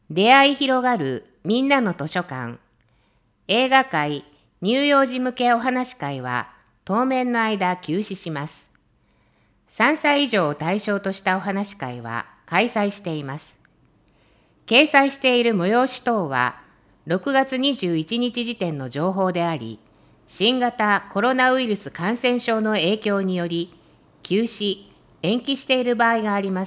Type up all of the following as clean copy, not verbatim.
出会い広がるみんなの図書館。映画会、乳幼児向けお話会は当面の間休止します。3歳以上を対象としたお話会は開催しています。掲載している催し等は6月21日時点の情報であり、新型コロナウイルス感染症の影響により休止・延期している場合があります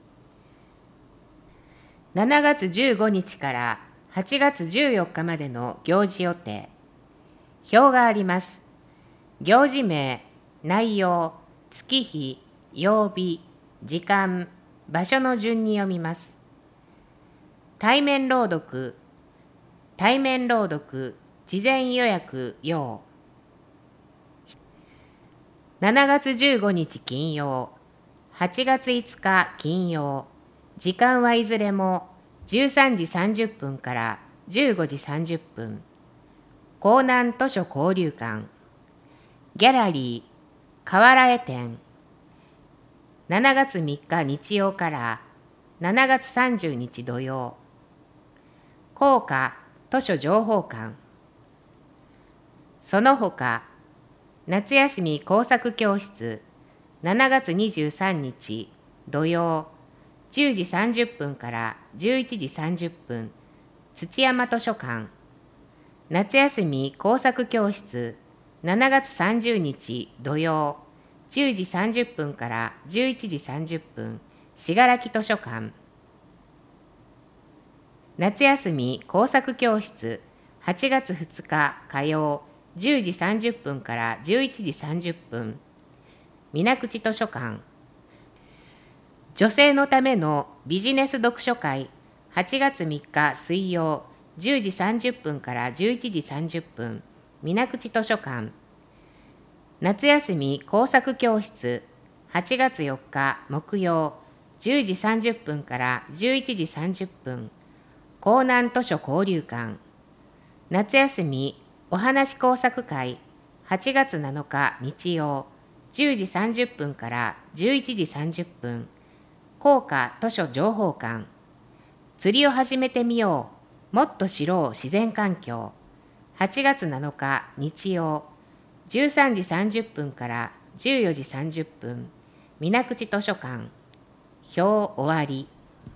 。7月15日から8月14日までの行事予定。表があります。行事名、内容、月日、曜日、時間、場所の順に読みます。対面朗読、事前予約要。7月15日金曜、8月5日金曜。時間はいずれも13時30分から15時30分。江南図書交流館。ギャラリー、河原絵展。7月3日日曜から7月30日土曜。校歌図書情報館。その他、夏休み工作教室。7月23日土曜。10時30分から11時30分、土山図書館。夏休み工作教室、7月30日土曜、10時30分から11時30分、信楽図書館。夏休み工作教室、8月2日火曜、10時30分から11時30分、水口図書館。女性のためのビジネス読書会、8月3日水曜、10時30分から11時30分、水口図書館。夏休み工作教室、8月4日木曜、10時30分から11時30分、江南図書交流館。夏休みお話工作会、8月7日日曜、10時30分から11時30分、校歌図書情報館。釣りを始めてみよう。もっと知ろう自然環境。8月7日日曜。13時30分から14時30分。水口図書館。表終わり。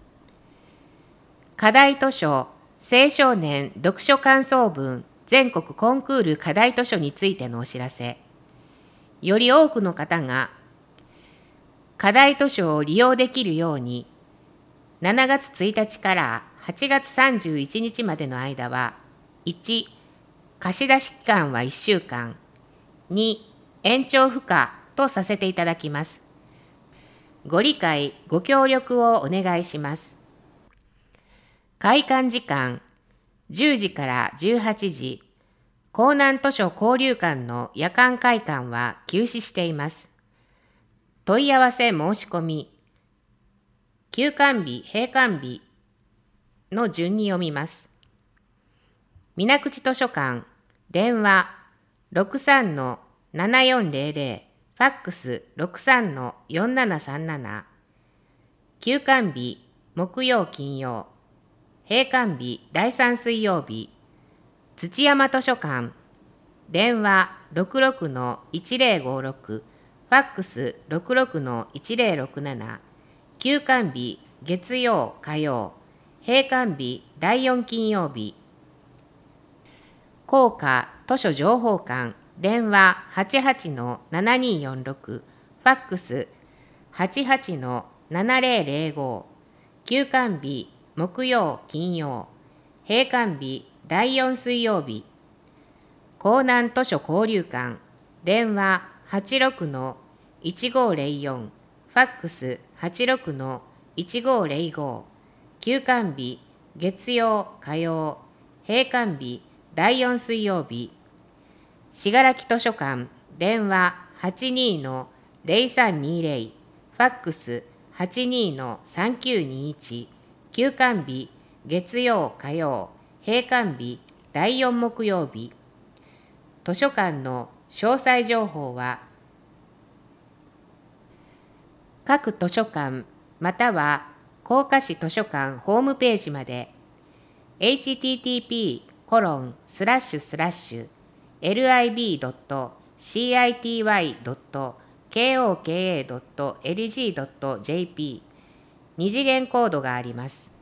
課題図書青少年読書感想文全国コンクール課題図書についてのお知らせ。より多くの方が課題図書を利用できるように、7月1日から8月31日までの間は、1、貸し出し期間は1週間、2、延長不可とさせていただきます。ご理解、ご協力をお願いします。開館時間、10時から18時、江南図書交流館の夜間開館は休止しています。問い合わせ申し込み。休館日、閉館日の順に読みます。水口図書館、電話 63-7400、ファックス 63-4737。休館日、木曜金曜。閉館日、第3水曜日。土山図書館、電話 66-1056。ファックス 66-1067。休館日月曜火曜。閉館日第4金曜日。校歌図書情報館、電話 88-7246。ファックス 88-7005。休館日木曜金曜。閉館日第4水曜日。江南図書交流館、電話 86-1504。ファックス 86-1505。休館日月曜火曜。閉館日第4水曜日。信楽図書館、電話 82-0320。ファックス 82-3921。休館日月曜火曜。閉館日第4木曜日。図書館の詳細情報は各図書館または甲賀市図書館ホームページまで。 http://lib.city.koka.lg.jp 二次元コードがあります。